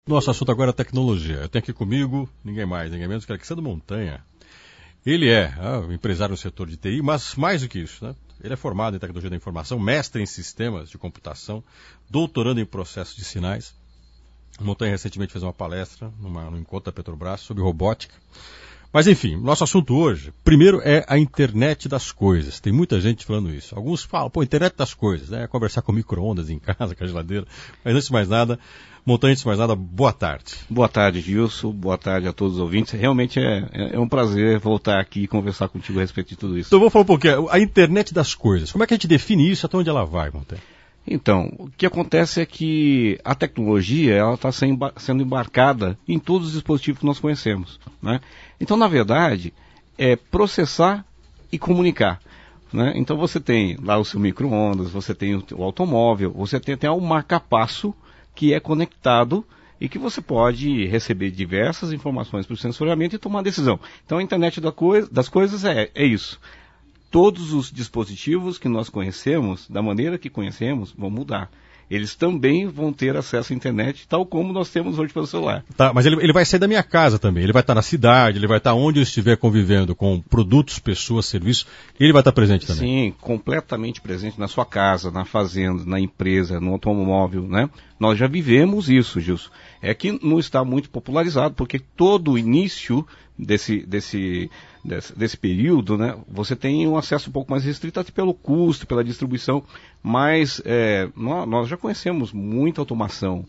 Nosso assunto agora é tecnologia. Eu tenho aqui comigo ninguém mais, ninguém menos que Alexandre Montanha. Ele é empresário no setor de TI, mas mais do que isso, né? Ele é formado em tecnologia da informação, mestre em sistemas de computação, doutorando em processos de sinais. O Montanha recentemente fez uma palestra num encontro da Petrobras sobre robótica. Mas enfim, nosso assunto hoje, primeiro é a internet das coisas. Tem muita gente falando isso. Alguns falam, internet das coisas, né? Conversar com micro-ondas em casa, com a geladeira. Mas antes de mais nada, Montanha, antes de mais nada, boa tarde. Boa tarde, Gilson. Boa tarde a todos os ouvintes. Realmente é um prazer voltar aqui e conversar contigo a respeito de tudo isso. Então vou falar um pouquinho, a internet das coisas. Como é que a gente define isso? Até onde ela vai, Montanha? Então, o que acontece é que a tecnologia ela está sendo embarcada em todos os dispositivos que nós conhecemos, né? Então, na verdade, é processar e comunicar, né? Então, você tem lá o seu micro-ondas, você tem o automóvel, você tem até um marca-passo que é conectado e que você pode receber diversas informações para o sensoriamento e tomar decisão. Então, a internet das coisas é isso. Todos os dispositivos que nós conhecemos, da maneira que conhecemos, vão mudar. Eles também vão ter acesso à internet, tal como nós temos hoje pelo celular. Tá, mas ele vai sair da minha casa também. Ele vai estar na cidade, ele vai estar onde eu estiver convivendo com produtos, pessoas, serviços. Ele vai estar presente também. Sim, completamente presente na sua casa, na fazenda, na empresa, no automóvel, né? Nós já vivemos isso, Gilson. É que não está muito popularizado, porque todo o início desse período, né, você tem um acesso um pouco mais restrito até pelo custo, pela distribuição, mas nós já conhecemos muita automação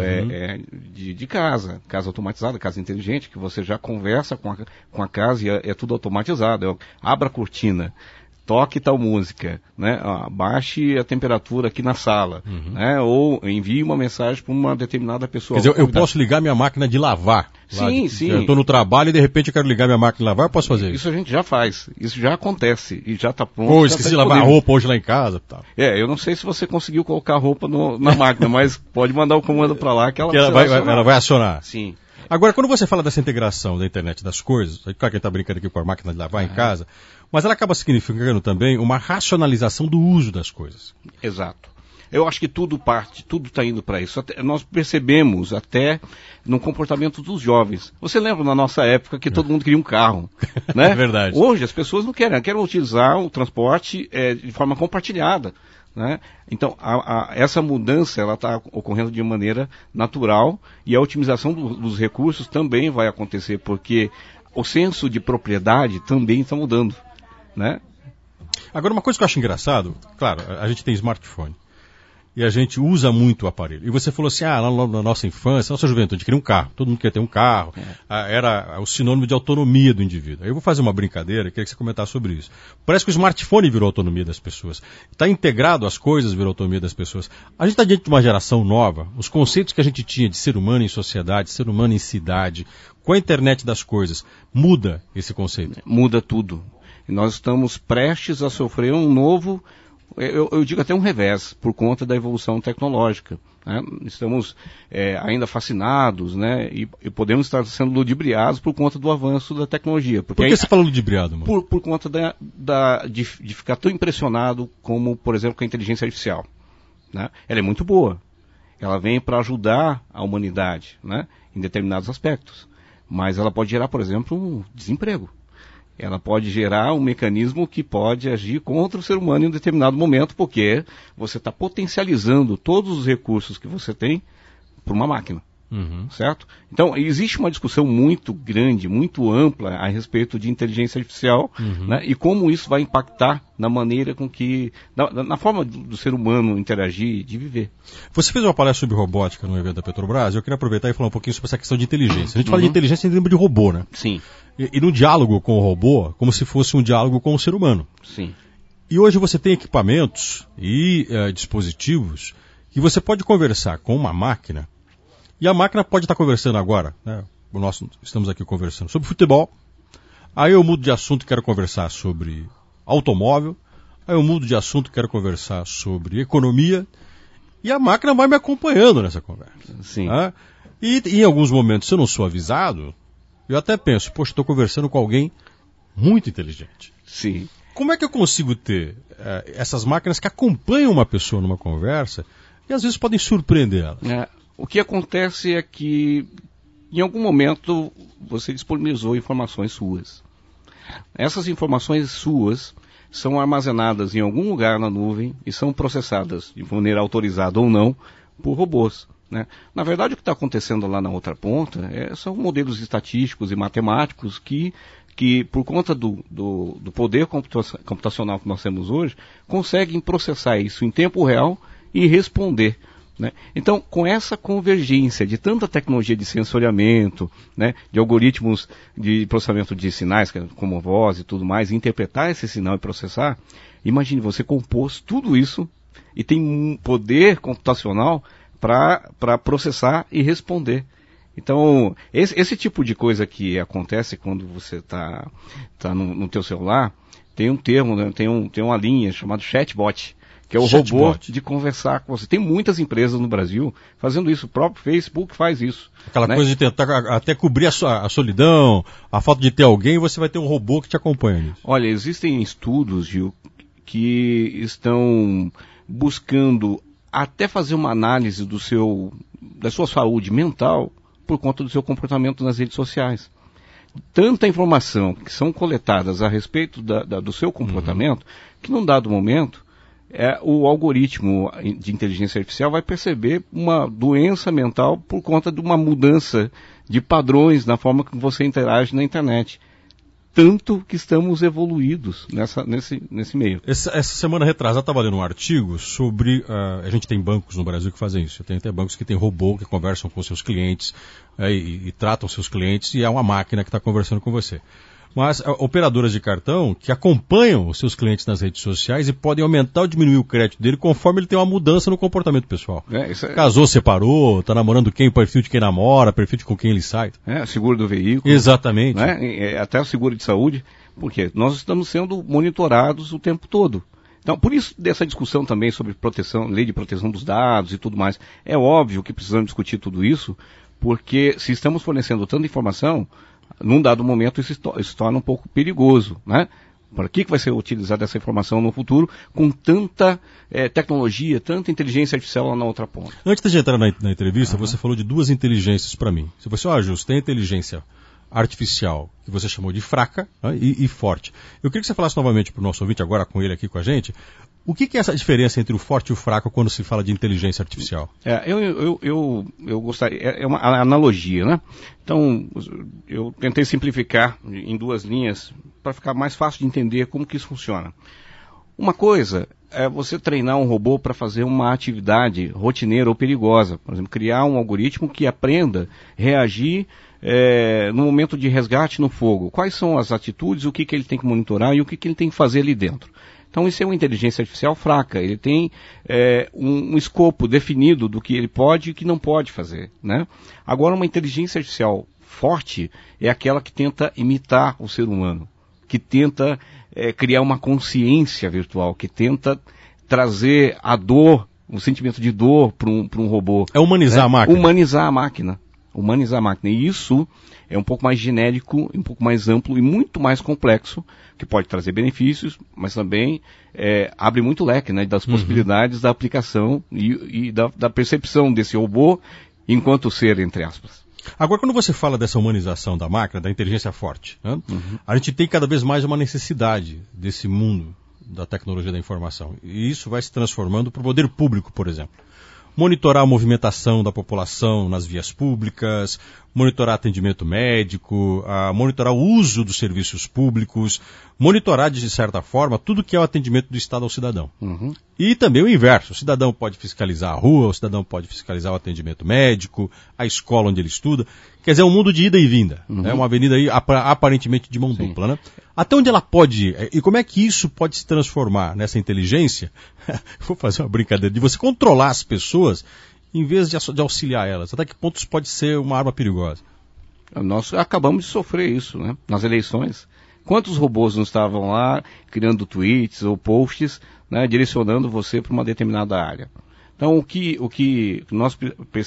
de casa automatizada, casa inteligente, que você já conversa com a casa e é tudo automatizado. Abra a cortina, toque tal música, né? Baixe a temperatura aqui na sala, né? Ou envie uma mensagem para uma determinada pessoa. Quer dizer, eu posso ligar minha máquina de lavar? Sim. Eu estou no trabalho e de repente eu quero ligar minha máquina de lavar, eu posso fazer isso? Isso a gente já faz, isso já acontece e já está pronto. Ou esqueci de lavar a roupa hoje lá em casa. Tal. Eu não sei se você conseguiu colocar a roupa na máquina, mas pode mandar o comando para lá que ela vai acionar. Sim. Agora, quando você fala dessa integração da internet das coisas, claro que a gente está brincando aqui com a máquina de lavar em casa, mas ela acaba significando também uma racionalização do uso das coisas. Exato. Eu acho que tudo está indo para isso. Nós percebemos até no comportamento dos jovens. Você lembra na nossa época que todo mundo queria um carro, né? É verdade. Hoje as pessoas não querem utilizar o transporte de forma compartilhada, né? Então, essa mudança ela está ocorrendo de maneira natural e a otimização dos recursos também vai acontecer, porque o senso de propriedade também está mudando, né? Agora, uma coisa que eu acho engraçado, claro, a gente tem smartphone e a gente usa muito o aparelho. E você falou assim, lá na nossa infância, nossa juventude, queria um carro, todo mundo queria ter um carro, era o sinônimo de autonomia do indivíduo. Aí eu vou fazer uma brincadeira, queria que você comentasse sobre isso. Parece que o smartphone virou autonomia das pessoas. Está integrado às coisas, virou autonomia das pessoas. A gente está diante de uma geração nova, os conceitos que a gente tinha de ser humano em sociedade, ser humano em cidade, com a internet das coisas, muda esse conceito? Muda tudo. E nós estamos prestes a sofrer um novo... Eu digo até um revés, por conta da evolução tecnológica, né? Estamos ainda fascinados, né? E podemos estar sendo ludibriados por conta do avanço da tecnologia. Por que você fala ludibriado, mano? Por conta de ficar tão impressionado como, por exemplo, com a inteligência artificial, né? Ela é muito boa. Ela vem para ajudar a humanidade, né? Em determinados aspectos. Mas ela pode gerar, por exemplo, um desemprego. Ela pode gerar um mecanismo que pode agir contra o ser humano em um determinado momento, porque você está potencializando todos os recursos que você tem para uma máquina, certo? Então, existe uma discussão muito grande, muito ampla a respeito de inteligência artificial, né, e como isso vai impactar na maneira com que, na forma do ser humano interagir, de viver. Você fez uma palestra sobre robótica no evento da Petrobras, eu queria aproveitar e falar um pouquinho sobre essa questão de inteligência. A gente fala de inteligência, a gente lembra de robô, né? Sim. E no diálogo com o robô, como se fosse um diálogo com o ser humano. Sim. E hoje você tem equipamentos e dispositivos que você pode conversar com uma máquina, e a máquina pode estar conversando agora, né? Nós estamos aqui conversando sobre futebol, aí eu mudo de assunto e quero conversar sobre automóvel, aí eu mudo de assunto e quero conversar sobre economia, e a máquina vai me acompanhando nessa conversa. Sim. Né? E em alguns momentos, se eu não sou avisado, eu até penso, poxa, estou conversando com alguém muito inteligente. Sim. Como é que eu consigo ter essas máquinas que acompanham uma pessoa numa conversa e às vezes podem surpreender ela? O que acontece é que, em algum momento, você disponibilizou informações suas. Essas informações suas são armazenadas em algum lugar na nuvem e são processadas de maneira autorizada ou não por robôs, né? Na verdade, o que está acontecendo lá na outra ponta são modelos estatísticos e matemáticos que por conta do poder computacional que nós temos hoje, conseguem processar isso em tempo real e responder, né? Então, com essa convergência de tanta tecnologia de sensoriamento, né, de algoritmos de processamento de sinais, como voz e tudo mais, e interpretar esse sinal e processar, imagine você compôs tudo isso e tem um poder computacional para processar e responder. Então, esse tipo de coisa que acontece quando você está no teu celular, tem um termo, né, tem uma linha chamada chatbot, que é o robô de conversar com você. Tem muitas empresas no Brasil fazendo isso. O próprio Facebook faz isso. Aquela, né, coisa de tentar até cobrir a solidão, a falta de ter alguém, você vai ter um robô que te acompanha nisso. Olha, existem estudos, Gil, que estão buscando até fazer uma análise da sua saúde mental por conta do seu comportamento nas redes sociais. Tanta informação que são coletadas a respeito do seu comportamento, que num dado momento, o algoritmo de inteligência artificial vai perceber uma doença mental por conta de uma mudança de padrões na forma que você interage na internet. Tanto que estamos evoluídos nesse meio. Essa semana retrasada estava lendo um artigo sobre... a gente tem bancos no Brasil que fazem isso. Tem até bancos que tem robô, que conversam com seus clientes e tratam seus clientes, e é uma máquina que está conversando com você. Mas operadoras de cartão que acompanham os seus clientes nas redes sociais e podem aumentar ou diminuir o crédito dele conforme ele tem uma mudança no comportamento pessoal. Casou, separou, está namorando quem, o perfil de quem namora, perfil de com quem ele sai. Seguro do veículo. Exatamente. Né? Até o seguro de saúde, porque nós estamos sendo monitorados o tempo todo. Então, por isso, dessa discussão também sobre lei de proteção dos dados e tudo mais, é óbvio que precisamos discutir tudo isso, porque se estamos fornecendo tanta informação, num dado momento isso se torna um pouco perigoso, né? Para que vai ser utilizada essa informação no futuro com tanta tecnologia, tanta inteligência artificial lá na outra ponta? Antes de entrar na entrevista, você falou de duas inteligências para mim. Se você, Justo, tem a inteligência artificial, que você chamou de fraca, né, e forte. Eu queria que você falasse novamente para o nosso ouvinte, agora com ele aqui com a gente, o que é essa diferença entre o forte e o fraco quando se fala de inteligência artificial? Eu gostaria... É uma analogia, né? Então, eu tentei simplificar em duas linhas para ficar mais fácil de entender como que isso funciona. Uma coisa é você treinar um robô para fazer uma atividade rotineira ou perigosa. Por exemplo, criar um algoritmo que aprenda a reagir no momento de resgate no fogo. Quais são as atitudes, o que ele tem que monitorar e o que ele tem que fazer ali dentro. Então isso é uma inteligência artificial fraca, ele tem um escopo definido do que ele pode e o que não pode fazer, né? Agora, uma inteligência artificial forte é aquela que tenta imitar o ser humano, que tenta criar uma consciência virtual, que tenta trazer a dor, um sentimento de dor para um robô. É humanizar a máquina. Humanizar a máquina. Humanizar a máquina. E isso é um pouco mais genérico, um pouco mais amplo e muito mais complexo, que pode trazer benefícios, mas também abre muito leque, né, das possibilidades da aplicação e da percepção desse robô enquanto ser, entre aspas. Agora, quando você fala dessa humanização da máquina, da inteligência forte, né, a gente tem cada vez mais uma necessidade desse mundo da tecnologia da informação. E isso vai se transformando para o poder público, por exemplo. Monitorar a movimentação da população nas vias públicas, monitorar atendimento médico, monitorar o uso dos serviços públicos, monitorar, de certa forma, tudo que é o atendimento do Estado ao cidadão. E também o inverso. O cidadão pode fiscalizar a rua, o cidadão pode fiscalizar o atendimento médico, a escola onde ele estuda. Quer dizer, é um mundo de ida e vinda. É uma avenida aí, aparentemente de mão dupla, né? Até onde ela pode ir? E como é que isso pode se transformar nessa inteligência? Vou fazer uma brincadeira de você controlar as pessoas em vez de auxiliar elas. Até que ponto isso pode ser uma arma perigosa? Nós acabamos de sofrer isso, né? Nas eleições. Quantos robôs não estavam lá criando tweets ou posts, né, direcionando você para uma determinada área? Então, o que nós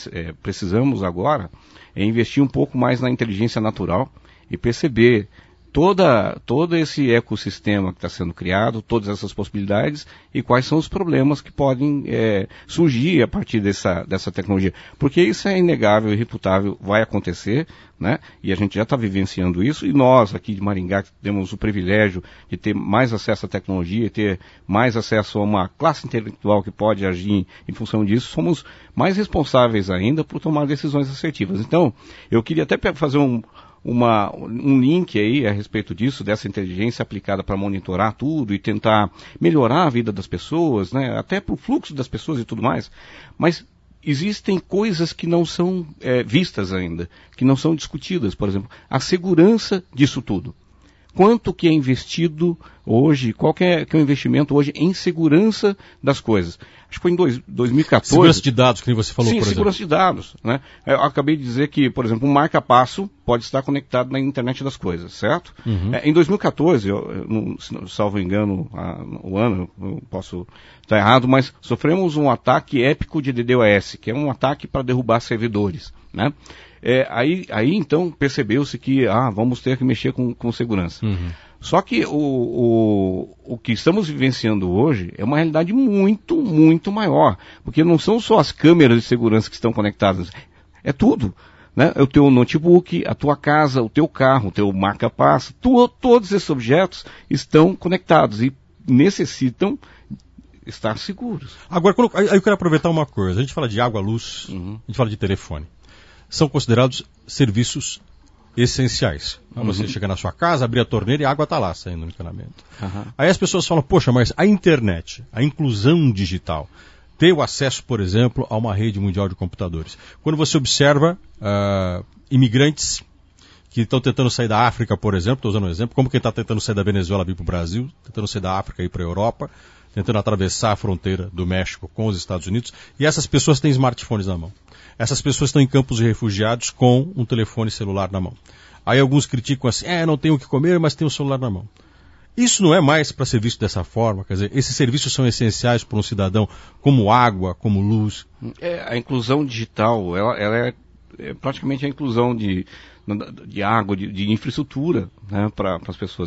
precisamos agora é investir um pouco mais na inteligência natural e perceber todo esse ecossistema que está sendo criado, todas essas possibilidades e quais são os problemas que podem surgir a partir dessa tecnologia. Porque isso é inegável e irrefutável, vai acontecer, né? E a gente já está vivenciando isso, e nós aqui de Maringá, que temos o privilégio de ter mais acesso à tecnologia, ter mais acesso a uma classe intelectual que pode agir em função disso, somos mais responsáveis ainda por tomar decisões assertivas. Então, eu queria até fazer um link aí a respeito disso, dessa inteligência aplicada para monitorar tudo e tentar melhorar a vida das pessoas, né, até para o fluxo das pessoas e tudo mais, mas existem coisas que não são vistas ainda, que não são discutidas, por exemplo, a segurança disso tudo. Quanto que é investido hoje, qual que é o investimento hoje em segurança das coisas? Acho que foi em 2014. Segurança de dados, que você falou, sim, por exemplo. Sim, segurança de dados, né? Eu acabei de dizer que, por exemplo, um marca-passo pode estar conectado na internet das coisas, certo? Uhum. Em 2014, salvo engano o ano, eu posso estar errado, mas sofremos um ataque épico de DDoS, que é um ataque para derrubar servidores, né? Aí então percebeu-se que vamos ter que mexer com segurança. Uhum. Só que o que estamos vivenciando hoje é uma realidade muito, muito maior. Porque não são só as câmeras de segurança que estão conectadas, é tudo. Né? O teu notebook, a tua casa, o teu carro, o teu marca-passo, todos esses objetos estão conectados e necessitam estar seguros. Agora, aí eu quero aproveitar uma coisa. A gente fala de água, luz, a gente fala de telefone. São considerados serviços essenciais. Você chega na sua casa, abrir a torneira e a água está lá saindo no encanamento. Aí as pessoas falam, poxa, mas a internet, a inclusão digital, ter o acesso, por exemplo, a uma rede mundial de computadores. Quando você observa imigrantes que estão tentando sair da África, por exemplo, estou usando um exemplo, como quem está tentando sair da Venezuela vir para o Brasil, tentando sair da África e ir para a Europa, tentando atravessar a fronteira do México com os Estados Unidos, e essas pessoas têm smartphones na mão. Essas pessoas estão em campos de refugiados com um telefone celular na mão. Aí alguns criticam assim, não tem o que comer, mas tem o celular na mão. Isso não é mais para ser visto dessa forma, quer dizer, esses serviços são essenciais para um cidadão, como água, como luz. A inclusão digital, ela é praticamente a inclusão de água, de infraestrutura, né, para as pessoas.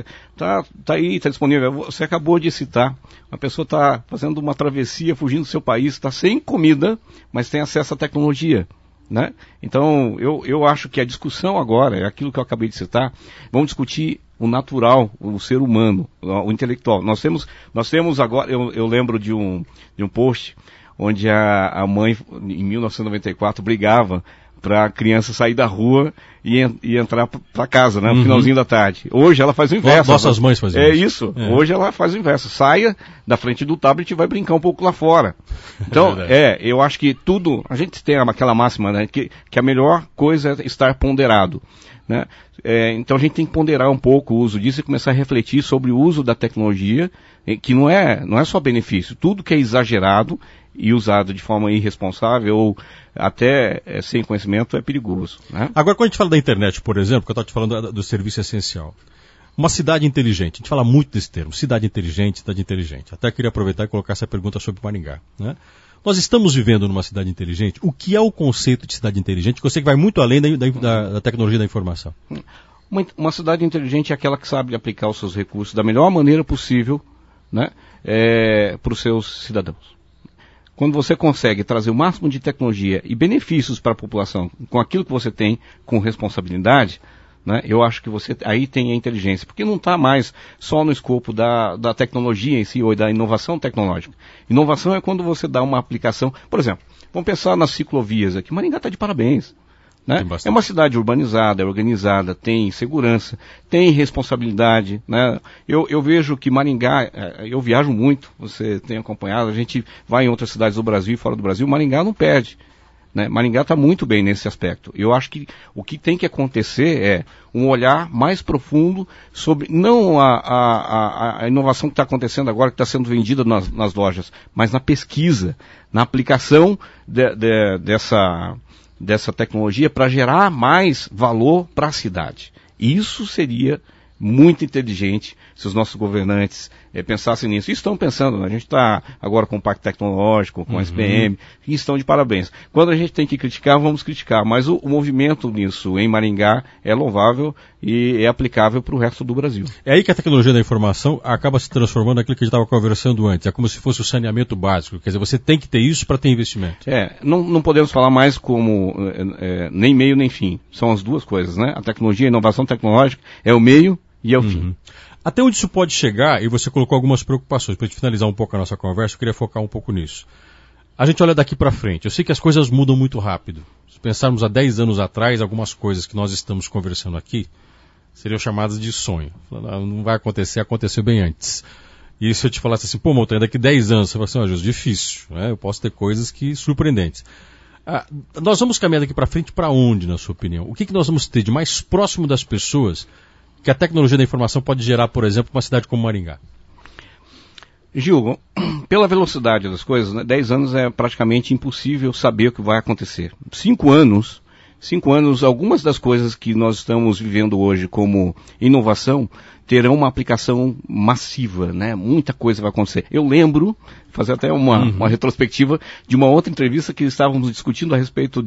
Tá aí, está disponível. Você acabou de citar, uma pessoa está fazendo uma travessia, fugindo do seu país, está sem comida, mas tem acesso à tecnologia. Né? Então, eu acho que a discussão agora, é aquilo que eu acabei de citar, vamos discutir o natural, o ser humano, o intelectual. Nós temos agora, eu lembro de um post onde a mãe, em 1994, brigava para a criança sair da rua e entrar para casa, né, no finalzinho da tarde. Hoje ela faz o inverso. Nossas mães faziam isso. Hoje ela faz o inverso. Saia da frente do tablet e vai brincar um pouco lá fora. Então, eu acho que tudo, a gente tem aquela máxima, né, que a melhor coisa é estar ponderado. Né? Então a gente tem que ponderar um pouco o uso disso e começar a refletir sobre o uso da tecnologia, que não é só benefício. Tudo que é exagerado e usado de forma irresponsável ou até sem conhecimento é perigoso. Né? Agora, quando a gente fala da internet, por exemplo, que eu estava te falando do serviço essencial, uma cidade inteligente, a gente fala muito desse termo, cidade inteligente. Até queria aproveitar e colocar essa pergunta sobre Maringá. Né? Nós estamos vivendo numa cidade inteligente. O que é o conceito de cidade inteligente? Que eu sei que vai muito além da tecnologia da informação. Uma cidade inteligente é aquela que sabe aplicar os seus recursos da melhor maneira possível, né, para os seus cidadãos. Quando você consegue trazer o máximo de tecnologia e benefícios para a população com aquilo que você tem com responsabilidade, né, eu acho que você aí tem a inteligência, porque não está mais só no escopo da tecnologia em si ou da inovação tecnológica. Inovação é quando você dá uma aplicação, por exemplo, vamos pensar nas ciclovias aqui, Maringá está de parabéns. Né? É uma cidade urbanizada, é organizada, tem segurança, tem responsabilidade. Né? Eu vejo que Maringá, eu viajo muito, você tem acompanhado, a gente vai em outras cidades do Brasil e fora do Brasil, Maringá não perde. Né? Maringá está muito bem nesse aspecto. Eu acho que o que tem que acontecer é um olhar mais profundo sobre, não a inovação que está acontecendo agora, que está sendo vendida nas lojas, mas na pesquisa, na aplicação dessa tecnologia para gerar mais valor para a cidade. Isso seria muito inteligente se os nossos governantes pensassem nisso. E estão pensando, né? A gente está agora com o Pacto Tecnológico, com a SPM, e estão de parabéns. Quando a gente tem que criticar, vamos criticar, mas o movimento nisso em Maringá é louvável e é aplicável para o resto do Brasil. É aí que a tecnologia da informação acaba se transformando naquilo que a gente estava conversando antes, é como se fosse o saneamento básico, quer dizer, você tem que ter isso para ter investimento. Não podemos falar mais como nem meio nem fim, são as duas coisas, né? A tecnologia, a inovação tecnológica é o meio e é o fim. Até onde isso pode chegar, e você colocou algumas preocupações, para a gente finalizar um pouco a nossa conversa, eu queria focar um pouco nisso. A gente olha daqui para frente, eu sei que as coisas mudam muito rápido. Se pensarmos há 10 anos atrás, algumas coisas que nós estamos conversando aqui seriam chamadas de sonho. Não vai acontecer, aconteceu bem antes. E se eu te falasse assim, pô, Montanha, daqui 10 anos, você fala assim, Justo, difícil, né? Eu posso ter coisas que surpreendentes. Nós vamos caminhar daqui para frente para onde, na sua opinião? O que nós vamos ter de mais próximo das pessoas que a tecnologia da informação pode gerar, por exemplo, uma cidade como Maringá? Gil, pela velocidade das coisas, né, 10 anos é praticamente impossível saber o que vai acontecer. 5 anos, algumas das coisas que nós estamos vivendo hoje como inovação terão uma aplicação massiva, né? Muita coisa vai acontecer. Eu lembro, fazer até uma retrospectiva de uma outra entrevista que estávamos discutindo a respeito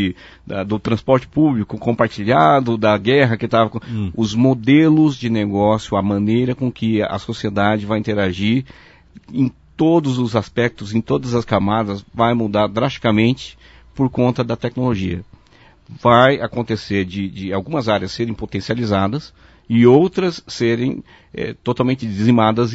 do transporte público compartilhado, da guerra que estava com os modelos de negócio, a maneira com que a sociedade vai interagir em todos os aspectos, em todas as camadas, vai mudar drasticamente por conta da tecnologia. Vai acontecer de algumas áreas serem potencializadas e outras serem totalmente dizimadas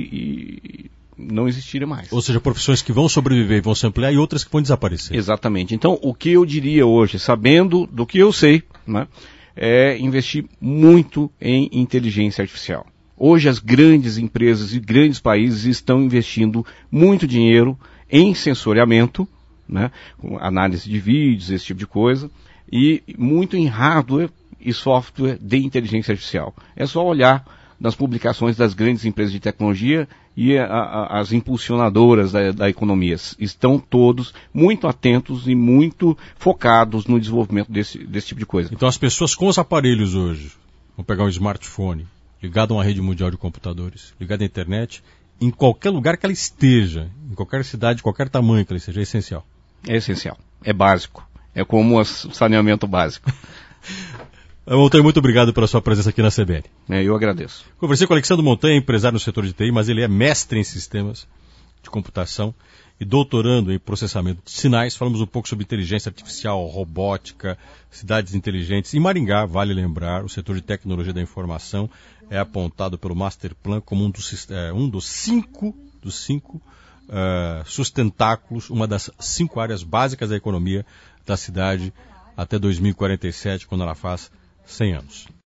e não existirem mais. Ou seja, profissões que vão sobreviver e vão se ampliar e outras que vão desaparecer. Exatamente. Então, o que eu diria hoje, sabendo do que eu sei, né, é investir muito em inteligência artificial. Hoje as grandes empresas e grandes países estão investindo muito dinheiro em sensoriamento, né, com análise de vídeos, esse tipo de coisa, e muito em hardware e software de inteligência artificial. É só olhar nas publicações das grandes empresas de tecnologia e as impulsionadoras da economia. Estão todos muito atentos e muito focados no desenvolvimento desse tipo de coisa. Então as pessoas com os aparelhos hoje, vão pegar um smartphone, ligado a uma rede mundial de computadores, ligado à internet, em qualquer lugar que ela esteja, em qualquer cidade, qualquer tamanho que ela esteja, é essencial. É essencial, é básico, é como o saneamento básico. Montanha, muito obrigado pela sua presença aqui na CBN. Eu agradeço. Conversei com o Alexandre Montanha, empresário no setor de TI, mas ele é mestre em sistemas de computação e doutorando em processamento de sinais. Falamos um pouco sobre inteligência artificial, robótica, cidades inteligentes. Em Maringá, vale lembrar, o setor de tecnologia da informação é apontado pelo Master Plan como um dos cinco sustentáculos, uma das 5 áreas básicas da economia da cidade até 2047, quando ela faz 100 anos.